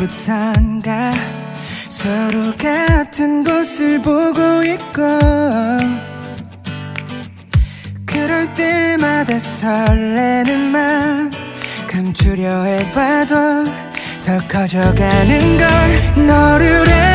언제부턴가 서로 같은 곳을 보고 있고 그럴 때마다 설레는 맘 감추려 해봐도 더 커져가는 걸 너를